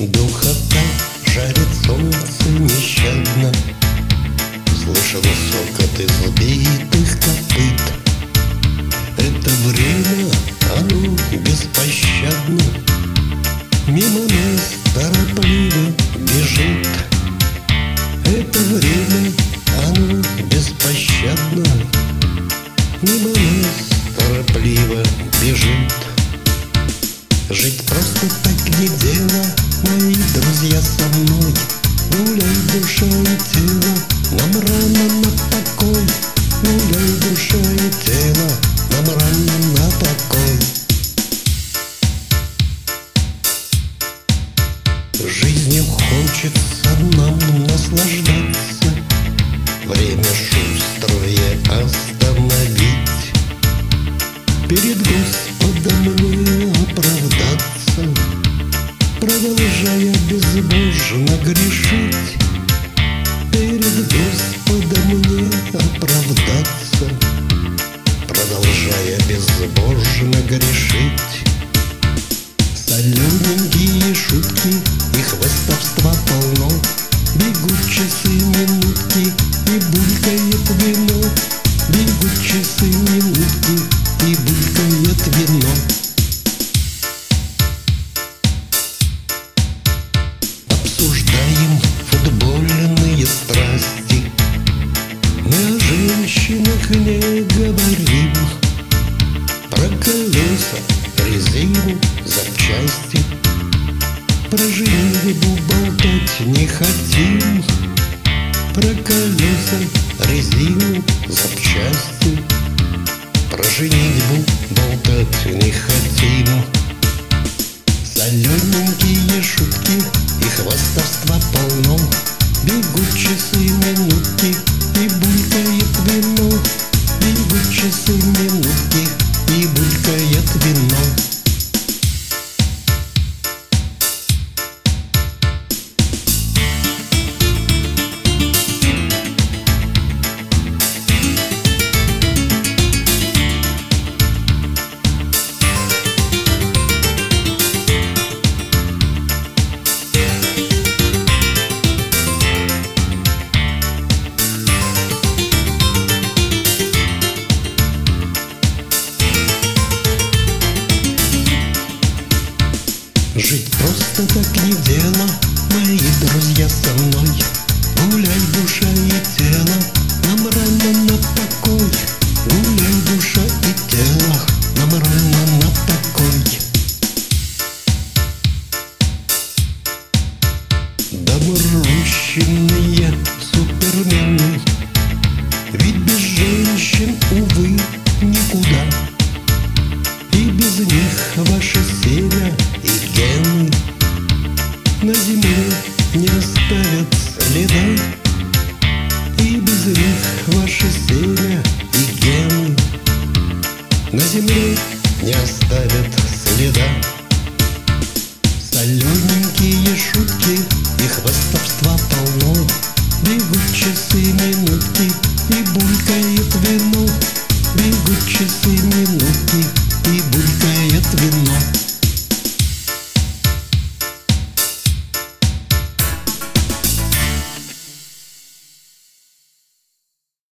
Духота жарит солнце нещадно. Слышал сокот избитых копыт. Это время, оно беспощадно мимо нас торопливо бежит. Это время, оно беспощадно мимо нас торопливо бежит. Жить просто так не дело, мои друзья со мной. Гуляй, душа и тело, нам рано на покой. Гуляй, душа и тело, нам рано на покой. Жизнью хочется нам наслаждаться, время шустрое остановить, перед Господом не оправдаться, продолжая безбожно грешить. Перед Господом не оправдаться, продолжая безбожно грешить. Солененькие шутки и хвастовства полно, бегут часы, минутки и булькает вино. Бегут часы, минутки и булькает вино. Обсуждаем футбольные страсти, мы о женщинах не говорим. Про колеса, резину, запчасти, про женитьбу болтать не хотим. Про колеса, резину, запчасти, про женитьбу болтать не хотим. Солененькие шутки и хвастовства полно, бегут часы, минутки и булькает вино. Бегут часы, минутки и булькает вино. Жить просто так не дело, мои друзья со мной. Гуляй, душа и тело, нам рано на покой. Гуляй, душа и тело, нам рано на покой. Доморощенные супермены, ведь без женщин, увы, никуда. И без них ваше семя и гены на земле не оставят следа. И без них ваше семя и гены на земле не оставят следа. Солененькие шутки и хвастовства полно, бегут часы, минутки и булькает вино. Бегут часы, минутки и булькает вино.